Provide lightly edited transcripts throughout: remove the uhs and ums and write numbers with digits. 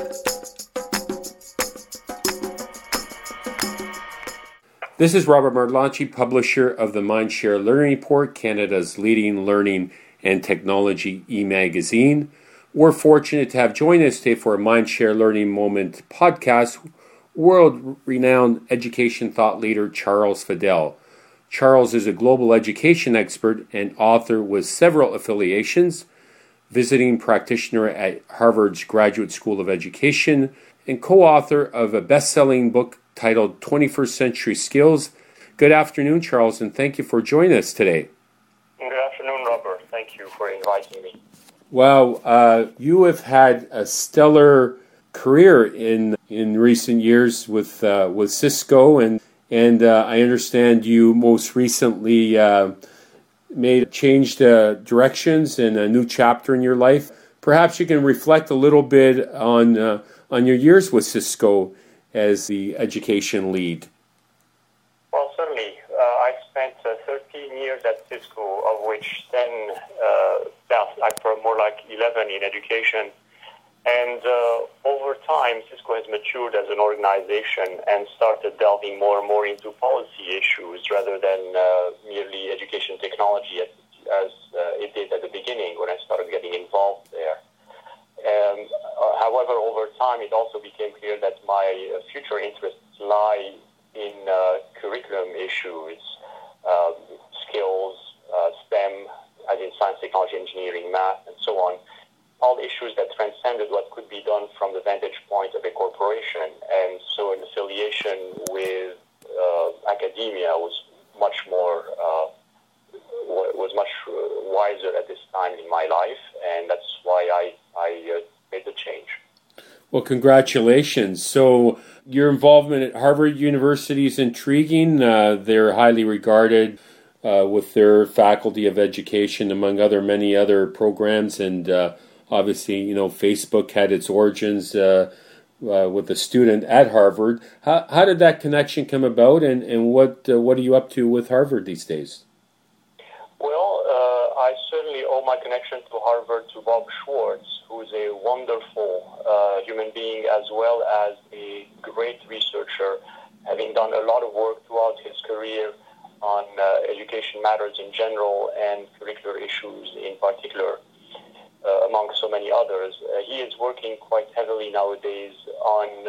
This is Robert Martellacci, publisher of the Mindshare Learning Report, Canada's leading learning and technology e-magazine. We're fortunate to have joined us today for a Mindshare Learning Moment podcast, world-renowned education thought leader Charles Fadell. Charles is a global education expert and author with several affiliations, visiting practitioner at Harvard's Graduate School of Education, and co-author of a best-selling book titled 21st Century Skills. Good afternoon, Charles, and thank you for joining us today. Good afternoon, Robert. Thank you for inviting me. Well, you have had a stellar career in recent years with Cisco, and I understand you most recently changed directions and a new chapter in your life. Perhaps you can reflect a little bit on your years with Cisco as the education lead. Well, certainly. I spent 13 years at Cisco, of which 10, more like 11 in education. And over time, Cisco has matured as an organization and started delving more and more into policy issues rather than merely education technology as it did at the beginning when I started getting involved there. However, over time, it also became clear that my future interests lie in curriculum issues, skills, STEM, as in science, technology, engineering, math, and so on. All issues that transcended what could be done from the vantage point of a corporation. And so an affiliation with academia was much wiser at this time in my life, and that's why I made the change. Well, congratulations. So your involvement at Harvard University is intriguing. They're highly regarded with their faculty of education, among many other programs. And obviously, Facebook had its origins with a student at Harvard. How did that connection come about, and what are you up to with Harvard these days? Well, I certainly owe my connection to Harvard to Bob Schwartz, who is a wonderful human being as well as a great researcher, having done a lot of work throughout his career on education matters in general and curricular issues in particular, among so many others. He is working quite heavily nowadays on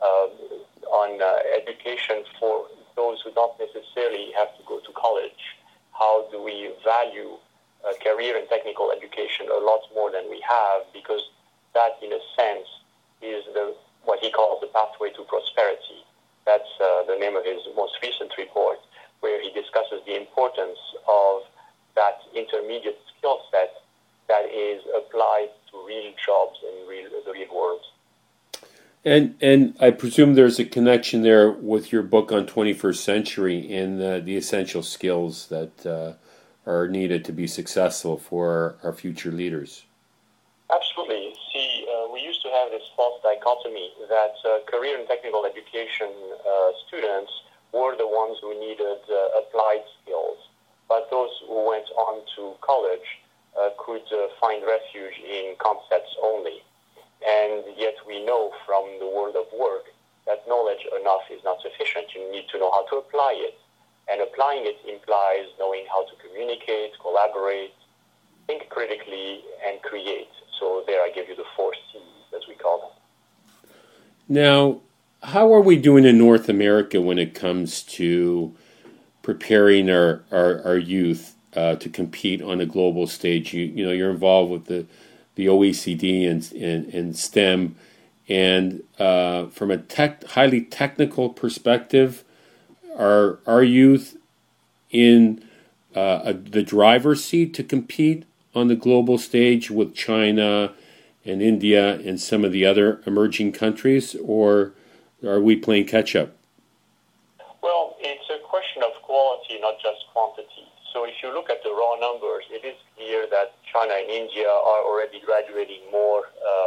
education for those who don't necessarily have to go to college. How do we value career and technical education a lot more than we have, because that, in a sense, is what he calls the pathway to prosperity. That's the name of his most recent report, where he discusses the importance of that intermediate skill set that is applied to real jobs in the real world. And I presume there's a connection there with your book on 21st century and the essential skills that are needed to be successful for our future leaders. Absolutely. See, we used to have this false dichotomy that career and technical education students were the ones who needed applied skills, but those who went on to college could find refuge in concepts only. And yet we know from the world of work that knowledge enough is not sufficient. You need to know how to apply it. And applying it implies knowing how to communicate, collaborate, think critically, and create. So there I give you the 4 C's, as we call them. Now, how are we doing in North America when it comes to preparing our youth to compete on a global stage? You're involved with the OECD and STEM, and from a highly technical perspective, are our youth in the driver's seat to compete on the global stage with China and India and some of the other emerging countries, or are we playing catch-up? Well, it's a question of quality, not just quantity. So if you look at the raw numbers, it is clear that China and India are already graduating more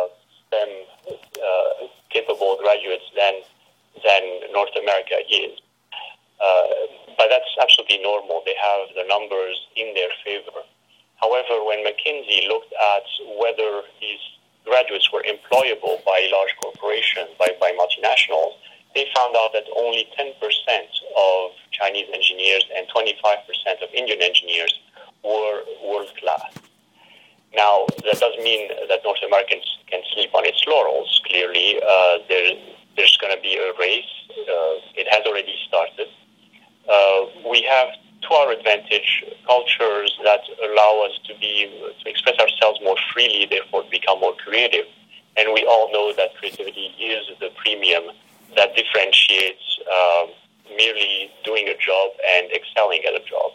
STEM-capable graduates than North America is. But that's absolutely normal. They have the numbers in their favor. However, when McKinsey looked at whether these graduates were employable by large corporations, by multinationals, they found out that only 10% of Chinese engineers and 25% of Indian engineers were world-class. Now, that doesn't mean that North Americans can sleep on its laurels. Clearly, there's going to be a race. It has already started. We have, to our advantage, cultures that allow us to express ourselves more freely, therefore become more creative. And we all know that creativity is the premium that differentiates merely doing a job and excelling at a job.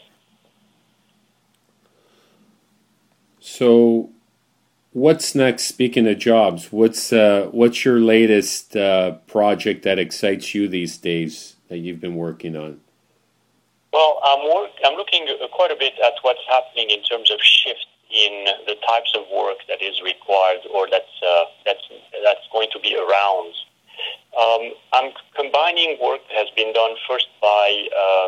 So, what's next? Speaking of jobs, what's your latest project that excites you these days that you've been working on? Well, I'm looking quite a bit at what's happening in terms of shift in the types of work that is required or that's going to be around. I'm combining work that has been done first by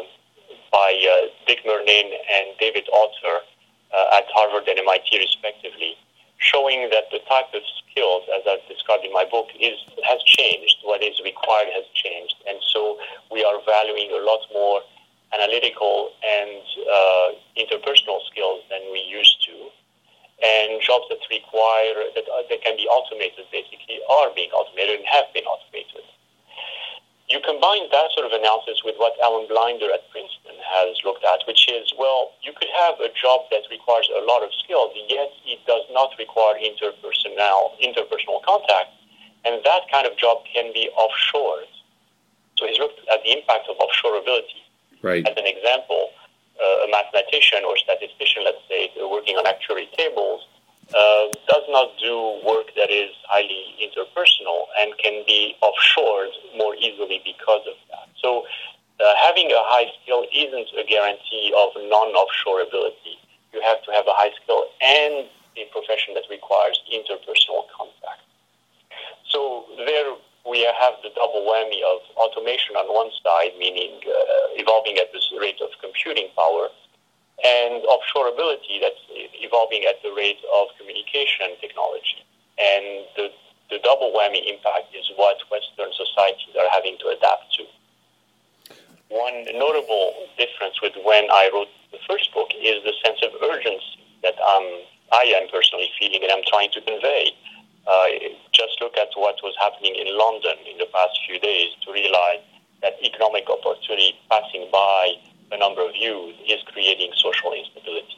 Dick Murnane and David Autor at Harvard and MIT respectively, showing that the type of skills, as I've described in my book, has changed. What is required has changed. And so we are valuing a lot more analytical and interpersonal skills than we used to. And jobs that require, that can be automated, basically, are being automated and have been automated. You combine that sort of analysis with what Alan Blinder at Princeton has looked at, which is, well, you could have a job that requires a lot of skills, yet it does not require interpersonal contact, and that kind of job can be offshored. So he's looked at the impact of offshoreability. Right. As an example, a mathematician or statistician, let's say, working on actuary tables, does not do work that is highly interpersonal and can be offshored more easily because of that. So having a high skill isn't a guarantee of non-offshore ability. You have to have a high skill and a profession that requires interpersonal contact. So there we have the double whammy of automation on one side, meaning evolving at this rate of computing power, and offshore ability that's evolving at the rate of communication technology. And the double whammy impact is what Western societies are having to adapt to. One notable difference with when I wrote the first book is the sense of urgency that I am personally feeling and I'm trying to convey. Just look at what was happening in London in the past few days to realize that economic opportunity passing by a number of youth is creating social instability.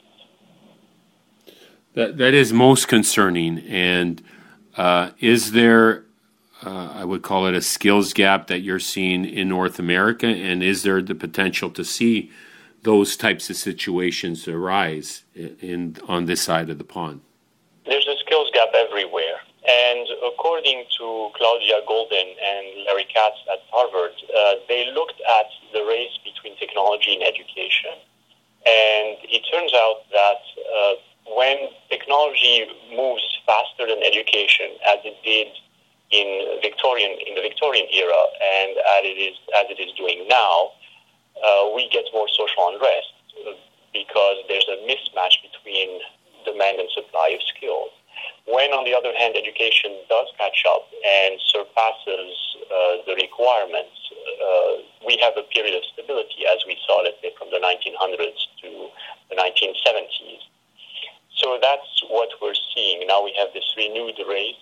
That is most concerning. And is there, I would call it a skills gap that you're seeing in North America? And is there the potential to see those types of situations arise on this side of the pond? There's a skills gap everywhere. And according to Claudia Golden and Larry Katz at Harvard, they looked at the race between technology and education. And it turns out that when technology moves faster than education, as it did in the Victorian era, and as it is doing now, we get more social unrest because there's a mismatch between demand and supply of skills. When, on the other hand, education does catch up and surpasses the requirements, we have a period of stability, as we saw, let's say, from the 1900s to the 1970s. So that's what we're seeing. Now we have this renewed race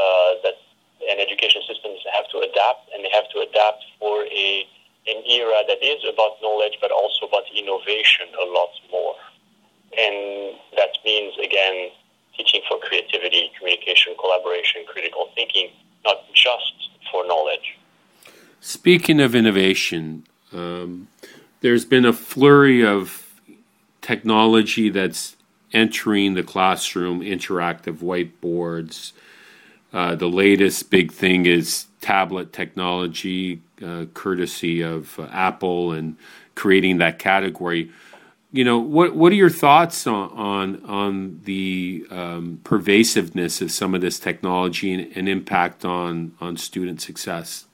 and education systems have to adapt, and they have to adapt for an era that is about knowledge, but also about innovation a lot more. And that means, again, teaching for creativity, communication, collaboration, critical thinking, not just for knowledge. Speaking of innovation, there's been a flurry of technology that's entering the classroom, interactive whiteboards. The latest big thing is tablet technology, courtesy of Apple, and creating that category. You know, what are your thoughts on the pervasiveness of some of this technology and impact on student success?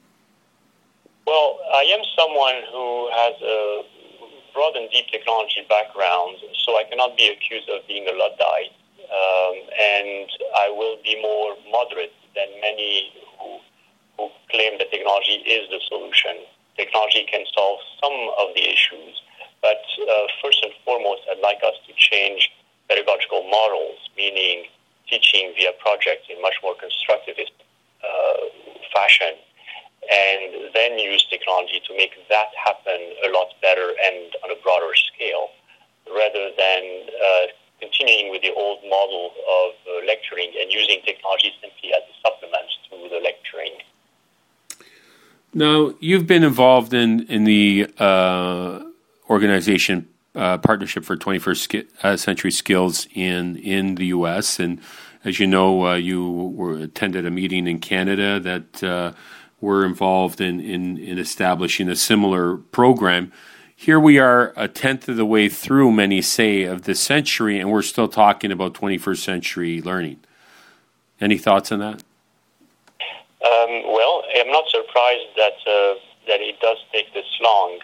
Well, I am someone who has a broad and deep technology background, so I cannot be accused of being a Luddite. and I will be more moderate than many who claim that technology is the solution. Technology can solve some of the issues, but first and foremost, I'd like us to change pedagogical models, meaning teaching via projects in much more constructivist fashion, and then use technology to make that happen a lot better and on a broader scale, rather than continuing with the old model of lecturing and using technology simply as a supplement to the lecturing. Now, you've been involved in the organization Partnership for 21st Century Skills in the U.S., and as you know, you attended a meeting in Canada that were involved in establishing a similar program. Here we are, a tenth of the way through, many say, of this century, and we're still talking about 21st century learning. Any thoughts on that? Well, I'm not surprised that it does take this long.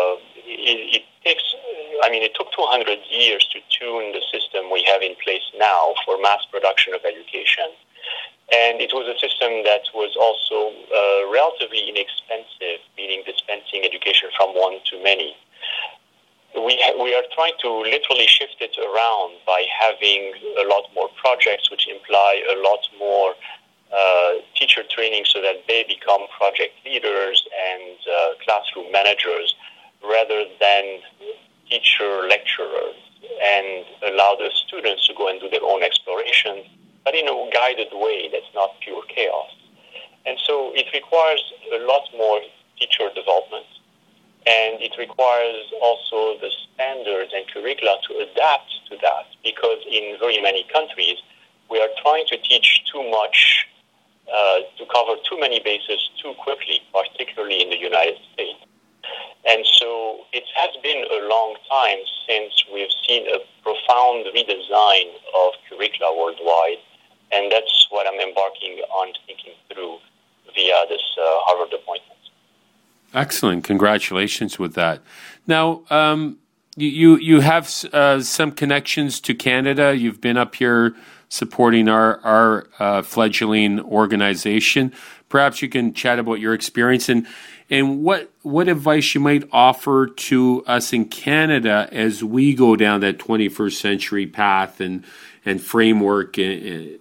It took 200 years to tune the system we have in place now for mass production of education. And it was a system that was also relatively inexpensive, meaning dispensing education from one to many. We are trying to literally shift it around by having a lot more projects, which imply a lot more teacher training so that they become project leaders and classroom managers rather than teacher lecturers, and allow the students to go and do their own exploration, but in a guided way that's not pure chaos. And so it requires a lot more teacher development, and it requires also the standards and curricula to adapt to that, because in very many countries, we are trying to teach too much, to cover too many bases too quickly, particularly in the United States. And so it has been a long time since we've seen a profound redesign of curricula worldwide, and that's what I'm embarking on thinking through via this Harvard appointment. Excellent. Congratulations with that. Now, you have some connections to Canada. You've been up here supporting our fledgling organization. Perhaps you can chat about your experience and what advice you might offer to us in Canada as we go down that 21st century path and framework in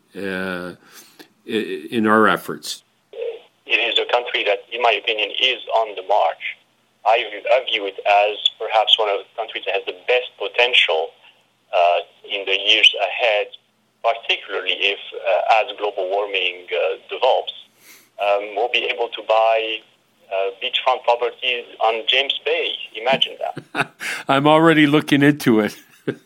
our efforts. It is a country that, in my opinion, is on the march. I view it as perhaps one of the countries that has the best potential in the years ahead, particularly if, as global warming develops, we'll be able to buy beachfront properties on James Bay. Imagine that. I'm already looking into it.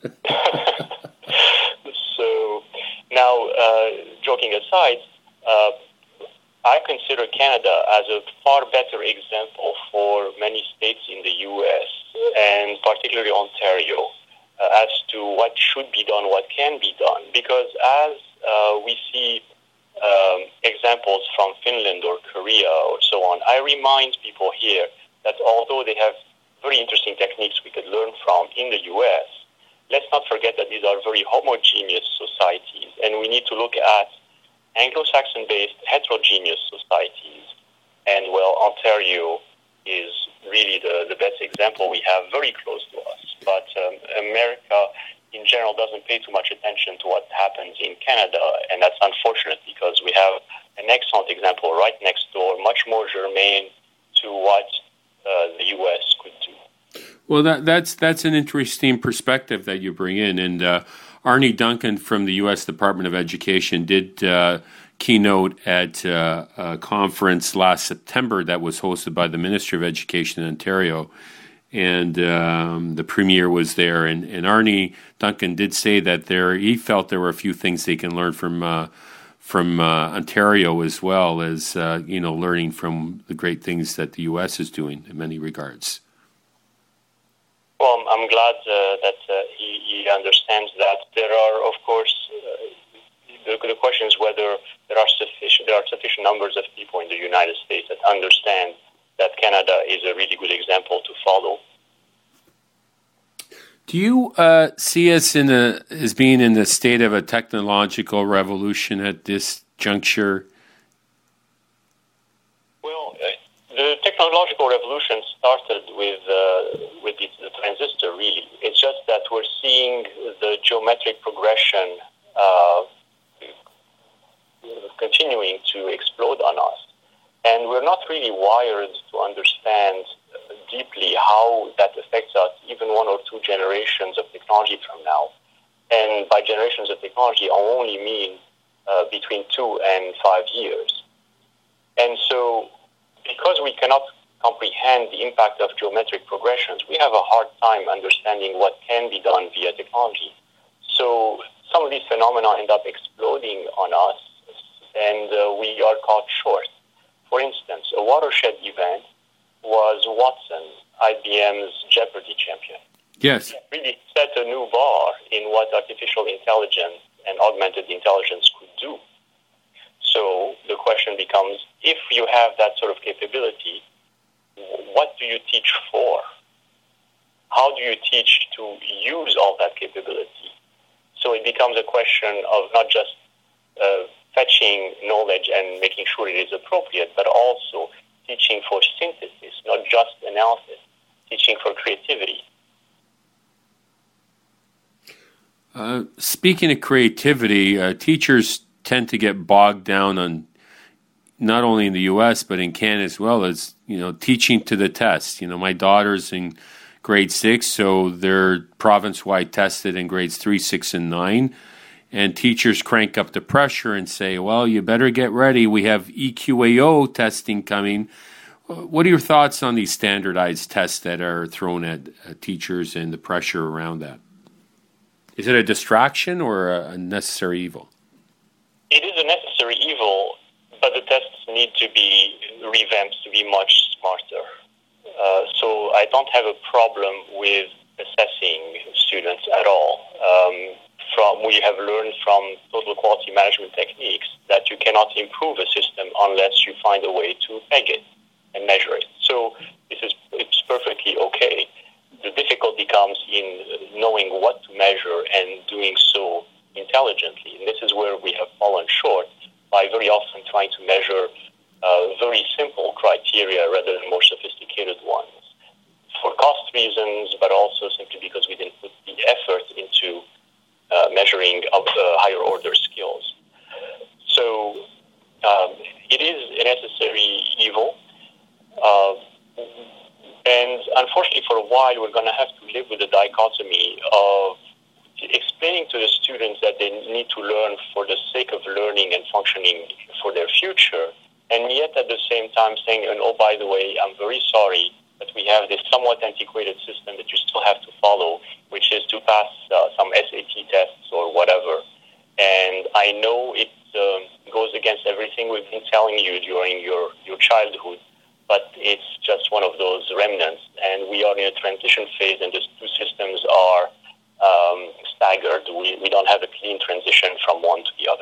So now, joking aside, I consider Canada as a far better example for many states in the U.S., and particularly Ontario, as to what should be done, what can be done. Because as we see examples from Finland or Korea or so on, I remind people here that although they have very interesting techniques we could learn from in the U.S., let's not forget that these are very homogeneous societies, and we need to look at Anglo-Saxon-based heterogeneous societies. And, well, Ontario is really the best example we have very close to us. But America, in general, doesn't pay too much attention to what happens in Canada, and that's unfortunate because we have an excellent example right next door, much more germane to what the U.S. could do. Well, that's an interesting perspective that you bring in, and Arne Duncan from the U.S. Department of Education did keynote at a conference last September that was hosted by the Ministry of Education in Ontario, and the Premier was there, and Arne Duncan did say that he felt there were a few things they can learn from Ontario, as well as learning from the great things that the U.S. is doing in many regards. Well, I'm glad that he understands that. There are, of course, the question is whether there are sufficient numbers of people in the United States that understand that Canada is a really good example to follow. Do you see us as being in the state of a technological revolution at this juncture? Well, the technological revolution started with the transistor, really. It's just that we're seeing the geometric progression continuing to explode on us. And we're not really wired to understand deeply how that affects us even one or two generations of technology from now. And by generations of technology, I only mean between 2 and 5 years. And so, because we cannot comprehend the impact of geometric progressions, we have a hard time understanding what can be done via technology. So, some of these phenomena end up exploding on us, and we are caught short. For instance, a watershed event was Watson, IBM's Jeopardy champion. Yes. It really set a new bar in what artificial intelligence and augmented intelligence could do. So the question becomes, if you have that sort of capability, what do you teach for? How do you teach to use all that capability? So it becomes a question of not just fetching knowledge and making sure it is appropriate, but also teaching for synthesis, not just analysis, teaching for creativity. Speaking of creativity, teachers tend to get bogged down on, not only in the U.S., but in Canada as well, as, teaching to the test. My daughter's in grade 6, so they're province-wide tested in grades 3, 6, and 9. And teachers crank up the pressure and say, well, you better get ready. We have EQAO testing coming. What are your thoughts on these standardized tests that are thrown at teachers and the pressure around that? Is it a distraction or a necessary evil? It is a necessary evil, but the tests need to be revamped to be much smarter. So I don't have a problem with assessing students at all. We have learned from total quality management techniques that you cannot improve a system unless you find a way to peg it and measure it. So it's perfectly okay. The difficulty comes in knowing what to measure and doing so intelligently. And this is where we have fallen short by very often trying to measure very simple criteria rather than more sophisticated ones. For cost reasons, but also simply because we didn't put the effort into measuring of higher order skills. So it is a necessary evil. And unfortunately, for a while, we're going to have to live with the dichotomy of explaining to the students that they need to learn for the sake of learning and functioning for their future, and yet at the same time saying, oh, by the way, I'm very sorry, but we have this somewhat antiquated system that you still have to follow, which is to pass some SAT tests or whatever. And I know it goes against everything we've been telling you during your childhood, but it's just one of those remnants. And we are in a transition phase, and these two systems are staggered. We don't have a clean transition from one to the other.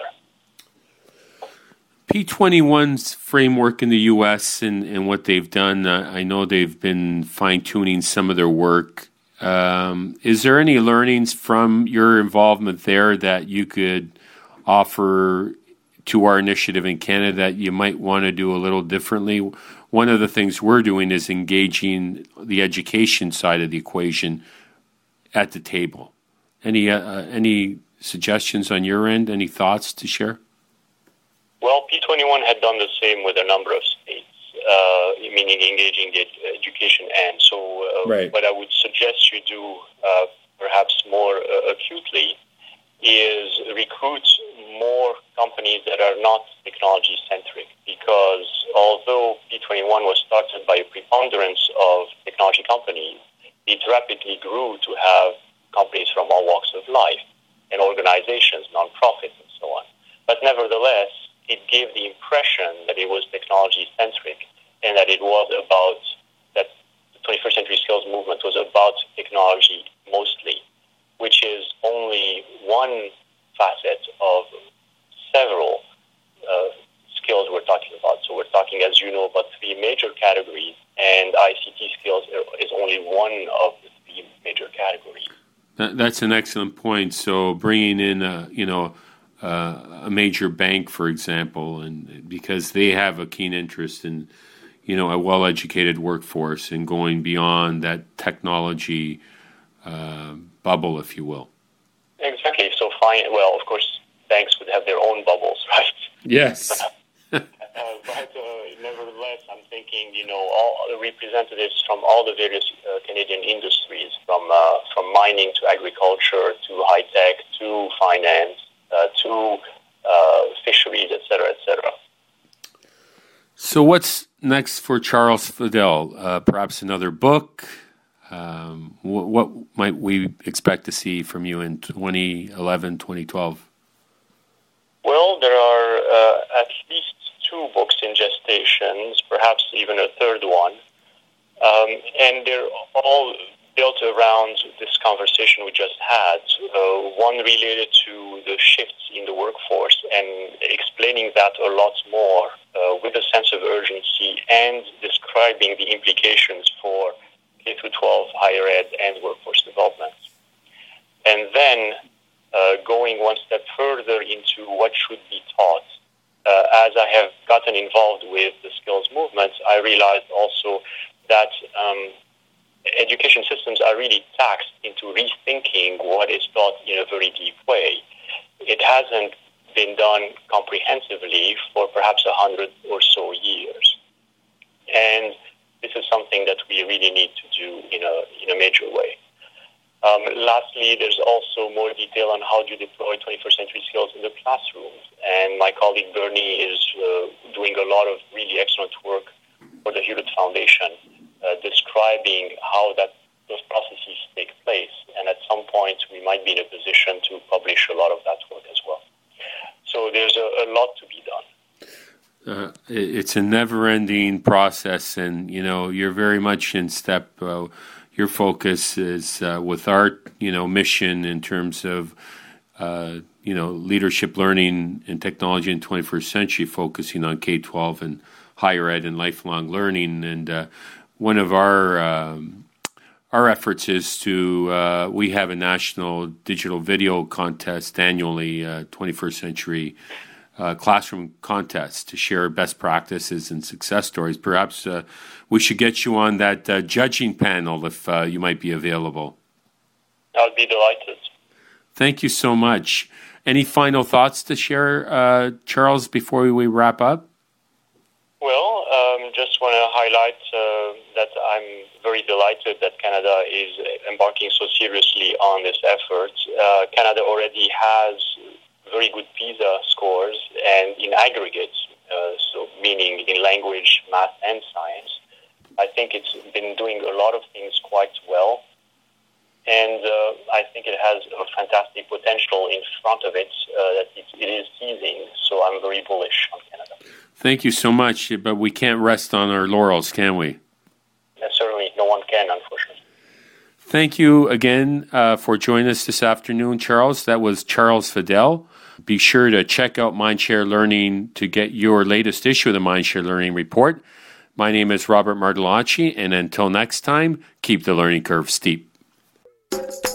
P21's framework in the U.S. and what they've done, I know they've been fine-tuning some of their work. Is there any learnings from your involvement there that you could offer to our initiative in Canada that you might want to do a little differently? One of the things we're doing is engaging the education side of the equation at the table. Any suggestions on your end? Any thoughts to share? Well, P21 had done the same with a number of states, meaning engaging the education end. So right. What I would suggest you do perhaps more acutely is recruit more companies that are not technology-centric, because although P21 was started by a preponderance of technology companies, it rapidly grew to have companies from all walks of life and organizations, nonprofits, and so on. But nevertheless, it gave the impression that it was technology-centric and that it was about, that the 21st Century Skills movement was about technology mostly, which is only one facet of several skills we're talking about. So we're talking, as you know, about 3 major categories, and ICT skills is only one of the 3 major categories. That's an excellent point. So bringing in a major bank, for example, and because they have a keen interest in a well-educated workforce and going beyond that technology bubble, if you will. Exactly. So well, of course, banks would have their own bubbles, right? Yes. But nevertheless, I'm thinking, all the representatives from all the various Canadian industries, from mining to agriculture to high tech to finance to fisheries, et cetera. So what's next for Charles Fedel? Perhaps another book? What might we expect to see from you in 2011, 2012? Well, there are at least 2 books in gestations, perhaps even a third one. And they're all built around this conversation we just had. One related to the shifts in the workforce and explaining that a lot more with a sense of urgency and describing the implications for K-12, higher ed, and workforce development. And then going one step further into what should be taught. As I have gotten involved with the skills movement, I realized also that education systems are really taxed into rethinking what is taught in a very deep way. It hasn't been done comprehensively for perhaps 100 or so years. And this is something that we really need to do in a major way. Lastly, there's also more detail on how to deploy 21st century skills in the classrooms. And my colleague Bernie is doing a lot of really excellent work for the Hewlett Foundation, describing how those processes take place. And at some point, we might be in a position to publish a lot of that work as well. So there's a lot to be done. It's a never-ending process, and you're very much in step. Your focus is with our mission in terms of leadership learning and technology in the 21st century, focusing on K-12 and higher ed and lifelong learning. And one of our efforts is to we have a national digital video contest annually, 21st century classroom contest, to share best practices and success stories. Perhaps we should get you on that judging panel if you might be available. I'd be delighted. Thank you so much. Any final thoughts to share, Charles, before we wrap up? Well, just want to highlight that I'm very delighted that Canada is embarking so seriously on this effort. Canada already has very good PISA scores, and in aggregate, so meaning in language, math, and science. I think it's been doing a lot of things quite well, and I think it has a fantastic potential in front of it that it is seizing, so I'm very bullish on Canada. Thank you so much, but we can't rest on our laurels, can we? Certainly, no one can, unfortunately. Thank you again for joining us this afternoon, Charles. That was Charles Fedel. Be sure to check out Mindshare Learning to get your latest issue of the Mindshare Learning Report. My name is Robert Martellacci, and until next time, keep the learning curve steep.